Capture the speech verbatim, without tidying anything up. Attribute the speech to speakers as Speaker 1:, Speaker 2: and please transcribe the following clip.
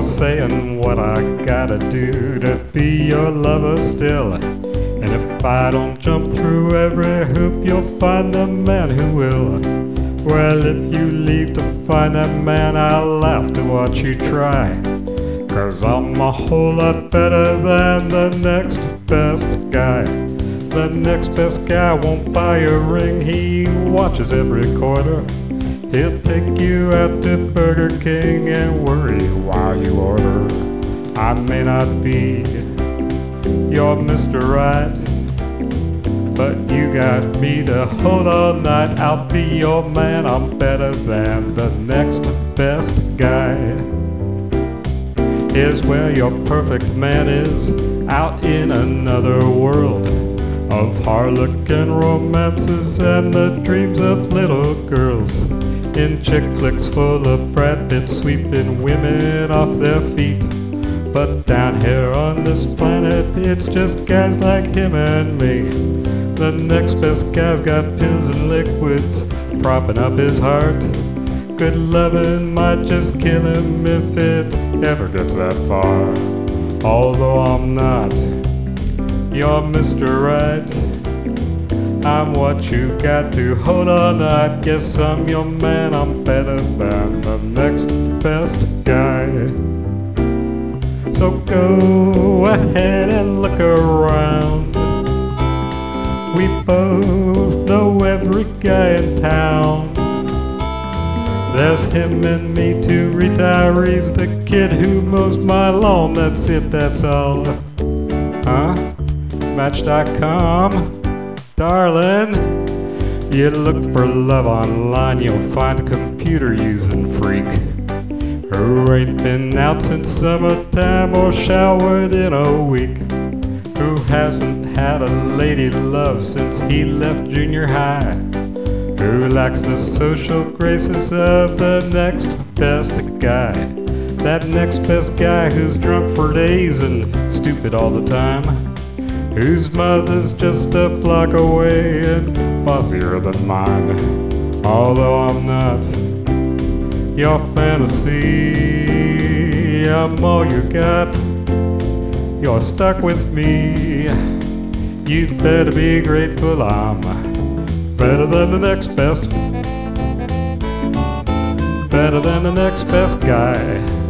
Speaker 1: saying what I gotta do to be your lover still. And if I don't jump through every hoop, you'll find the man who will. Well, if you leave to find that man, I'll laugh to watch you try. 'Cause I'm a whole lot better than the next best guy. The next best guy won't buy a ring, he watches every quarter. He'll take you out to Burger King and worry while you order. I may not be your Mister Right, but you got me to hold all night. I'll be your man, I'm better than the next best guy. Here's where your perfect man is, out in another world of harlequin romances and the dreams of little girls. In chick flicks full of Brad Pitt sweeping women off their feet. But down here on this planet, it's just guys like him and me. The next best guy's got pills and liquids propping up his heart. Good loving might just kill him if it ever gets that far. Although I'm not your Mister Right, I'm what you got to hold on. I guess I'm your man, I'm better than the next best guy. So go ahead and look around. We both know every guy in town. There's him and me, two retirees, the kid who mows my lawn. That's it, that's all. Huh? Match dot com? Darling, you look for love online, you'll find a computer-using freak who ain't been out since summertime or showered in a week, who hasn't had a lady love since he left junior high, who lacks the social graces of the next best guy. That next best guy who's drunk for days and stupid all the time, whose mother's just a block away and bossier than mine. Although I'm not your fantasy, I'm all you got. You're stuck with me. You'd better be grateful I'm better than the next best, better than the next best guy.